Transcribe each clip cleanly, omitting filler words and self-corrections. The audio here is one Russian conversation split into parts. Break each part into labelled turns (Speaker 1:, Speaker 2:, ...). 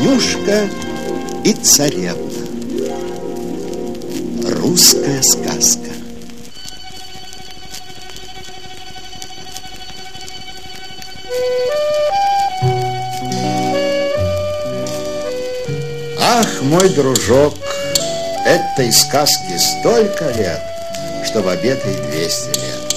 Speaker 1: Ванюшка и царевна. Русская сказка. Ах, мой дружок, этой сказке столько лет, что в обед ей 200 лет.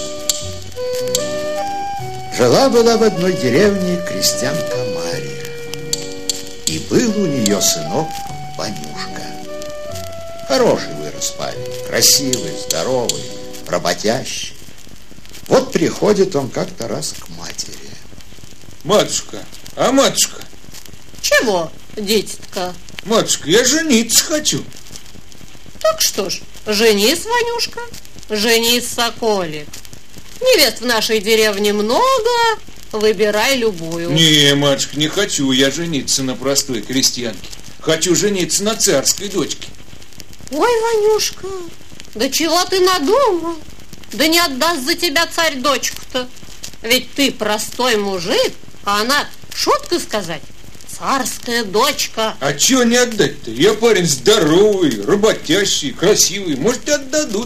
Speaker 1: Жила-была в одной деревне крестьянка Мария, и был у нее сынок Ванюшка. Хороший вырос парень, красивый, здоровый, работящий. Вот приходит он как-то раз к матери.
Speaker 2: Матушка, а матушка?
Speaker 3: Чего, дитятка?
Speaker 2: Матушка, я жениться хочу.
Speaker 3: Так что ж, женись, Ванюшка, женись, соколик. Невест в нашей деревне много, выбирай любую.
Speaker 2: Не, матушка, не хочу я жениться на простой крестьянке. Хочу жениться на царской дочке.
Speaker 3: Ой, Ванюшка, да чего ты надумал? Да не отдаст за тебя царь дочку-то. Ведь ты простой мужик, а она, шутка сказать, царская дочка.
Speaker 2: А чего не отдать-то? Я парень здоровый, работящий, красивый. Может, и отдадут.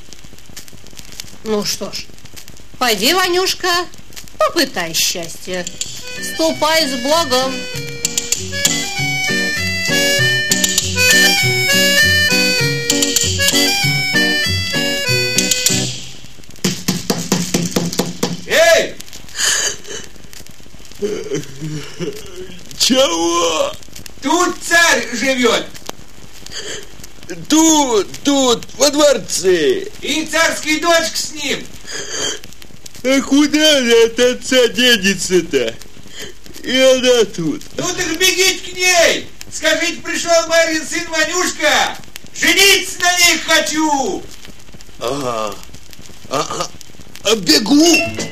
Speaker 3: Ну что ж, пойди, Ванюшка, попытай счастье. Ступай с Богом.
Speaker 2: Эй!
Speaker 4: Чего?
Speaker 2: Тут царь живет.
Speaker 4: Тут, во дворце.
Speaker 2: И царский дочка с ним.
Speaker 4: А куда она от отца денется-то? И она тут.
Speaker 2: Ну так бегите к ней. Скажите, пришел Марин сын Ванюшка. Жениться на ней хочу.
Speaker 4: Ага. Бегу.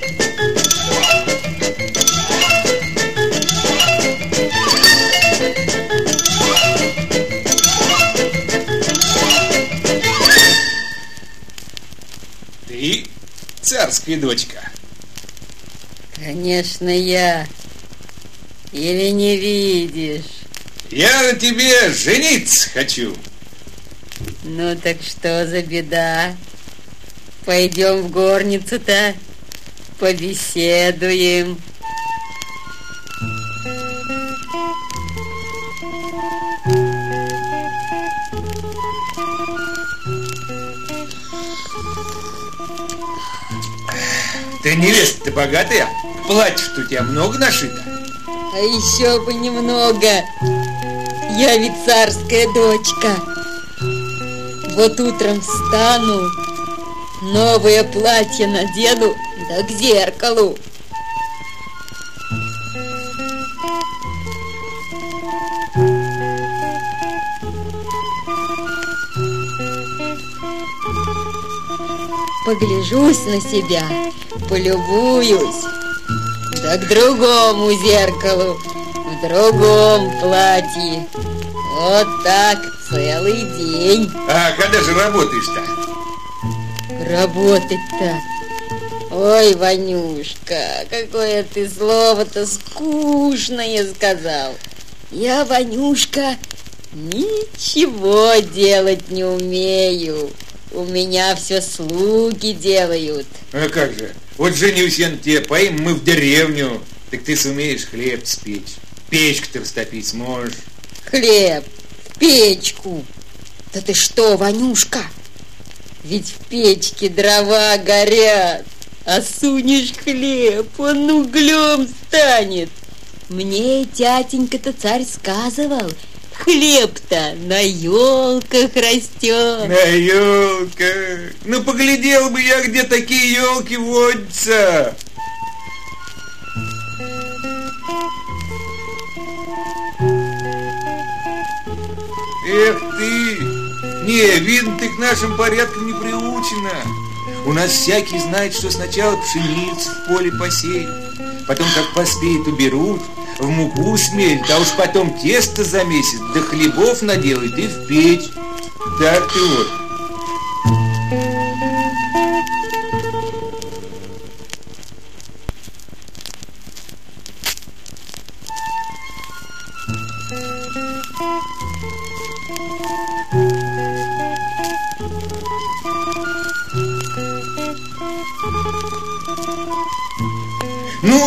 Speaker 2: Ты царская дочка?
Speaker 5: Конечно, я. Или не видишь?
Speaker 2: Я на тебе жениться хочу.
Speaker 5: Ну так что за беда? Пойдем в горницу-то, побеседуем.
Speaker 2: Ты невеста-то богатая? Платье-то у тебя много нашито?
Speaker 5: А еще бы немного. Я ведь царская дочка. Вот утром встану, новое платье надену, да к зеркалу. Погляжусь на себя, полюбуюсь, да к другому зеркалу, в другом платье. Вот так целый день.
Speaker 2: А когда же работаешь-то?
Speaker 5: Работать-то? Ой, Ванюшка, какое ты слово-то скучное сказал. Я, Ванюшка, ничего делать не умею. У меня все слуги делают.
Speaker 2: А как же? Вот женюсь я на тебе, поим мы в деревню. Так ты сумеешь хлеб спечь. Печку-то растопить сможешь.
Speaker 5: Хлеб в печку. Да ты что, Ванюшка? Ведь в печке дрова горят. А сунешь хлеб, он углем станет. Мне тятенька-то царь сказывал, хлеб-то на елках растет.
Speaker 2: На елках. Ну, поглядел бы я, где такие елки водятся. Эх ты! Не, видно, ты к нашим порядкам не приучена. У нас всякий знает, что сначала пшеницу в поле посеют, потом, как поспеет, уберут, в муку смелят, а уж потом тесто замесят, да хлебов наделают и в печь. Так ты вот.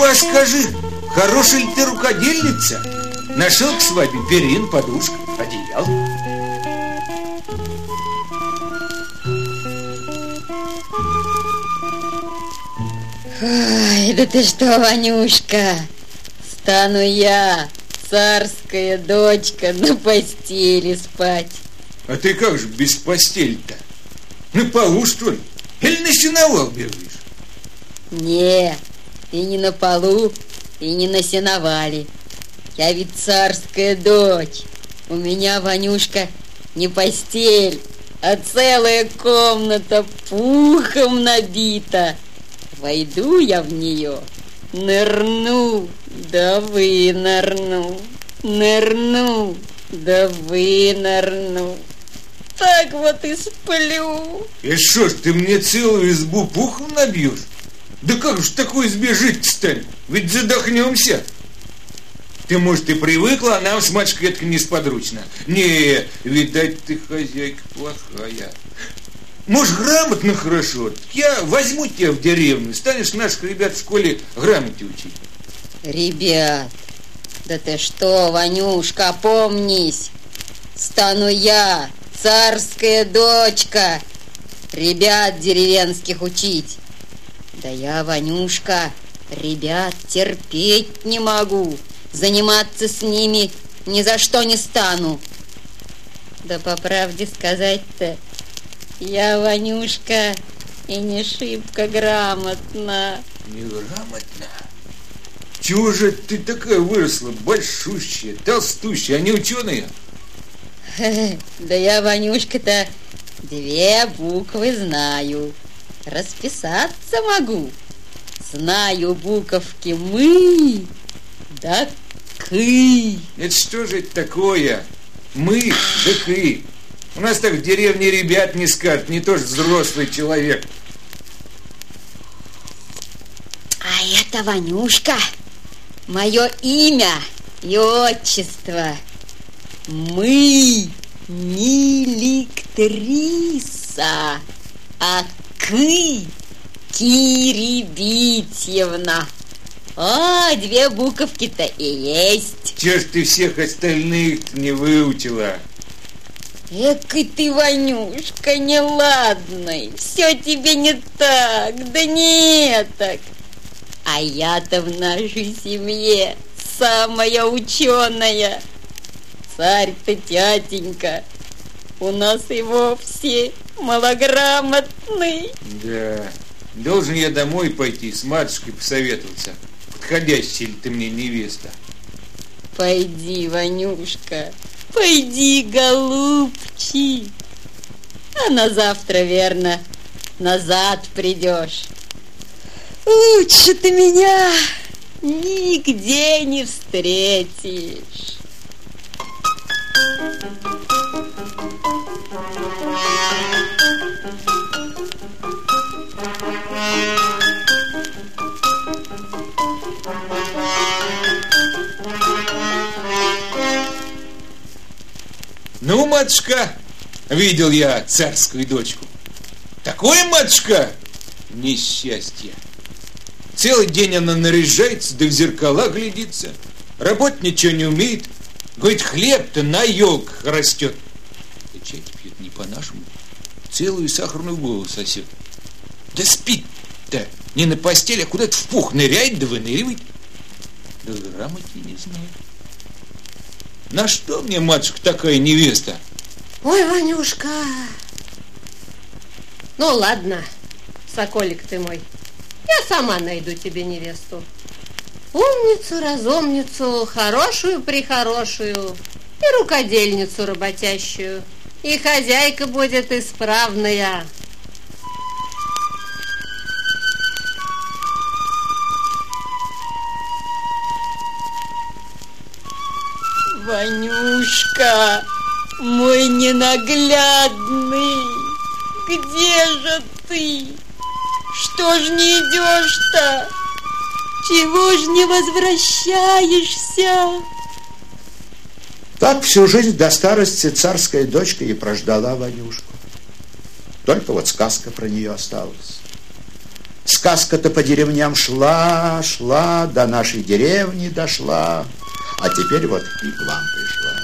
Speaker 2: а скажи, хорошая ли ты рукодельница? Нашел к свадьбе перин, подушка, одеяло.
Speaker 5: Ой, да ты что, Ванюшка, стану я, царская дочка, на постели спать.
Speaker 2: А ты как же без постели-то? На полу, что ли? Или на сеновал бегаешь?
Speaker 5: Не, и не на полу, и не на сеновале. Я ведь царская дочь. У меня, Ванюшка, не постель, а целая комната пухом набита. Войду я в нее, нырну, да вынырну, нырну, да вынырну. Так вот и сплю.
Speaker 2: И что ж, ты мне целую избу пухом набьешь? Да как же в такой избе жить-то стали? Ведь задохнемся. Ты, может, и привыкла, а нам с мачкой это несподручно. Не, видать, ты хозяйка плохая. Может, грамотно хорошо? Я возьму тебя в деревню, станешь наших ребят в школе грамоте учить.
Speaker 5: Ребят, да ты что, Ванюшка, опомнись. Стану я, царская дочка, ребят деревенских учить. Да я, Ванюшка, ребят терпеть не могу. Заниматься с ними ни за что не стану. Да по правде сказать-то, я, Ванюшка, и не шибко грамотна.
Speaker 2: Неграмотно? Чего же ты такая выросла, большущая, толстущая, а не ученая?
Speaker 5: Да я, Ванюшка-то, 2 буквы знаю. Расписаться могу. Знаю буковки «мы» да «ки».
Speaker 2: Это что же это такое? Мы да «ки». У нас так в деревне ребят не скажут, не то же взрослый человек.
Speaker 5: А это, Ванюшка, мое имя и отчество. Мы не лектриса, а «ки» Кирибитьевна. А, 2 буковки-то и есть.
Speaker 2: Чего ж ты всех остальных не выучила?
Speaker 5: Экой ты, Ванюшка, неладный. Все тебе не так, да не так. А я-то в нашей семье самая ученая. Царь-то тятенька у нас и вовсе малограмотный.
Speaker 2: Да, должен я домой пойти с матушкой посоветоваться. Подходящая ли ты мне невеста?
Speaker 5: Пойди, Ванюшка, пойди, голубчик. А на завтра, верно, назад придешь. Лучше ты меня нигде не встретишь.
Speaker 2: Ну, матушка, видел я царскую дочку. Такое, матушка, несчастье. Целый день она наряжается, да в зеркала глядится. Работать ничего не умеет. Говорит, хлеб-то на елках растет. И чай пьет не по-нашему. Целую сахарную голову сосет. Да спит-то не на постели, а куда-то в пух ныряет да выныривает. Да грамоте не знает. На что мне, матушка, такая невеста?
Speaker 3: Ой, Ванюшка. Ну, ладно, соколик ты мой. Я сама найду тебе невесту. Умницу, разумницу, хорошую-прихорошую, и рукодельницу работящую. И хозяйка будет исправная.
Speaker 5: Ванюшка, мой ненаглядный, где же ты? Что ж не идешь-то? Чего ж не возвращаешься?
Speaker 1: Так всю жизнь до старости царская дочка и прождала Ванюшку. Только вот сказка про нее осталась. С Сказка-то по деревням шла, до нашей деревни дошла, а теперь вот и к вам пришла.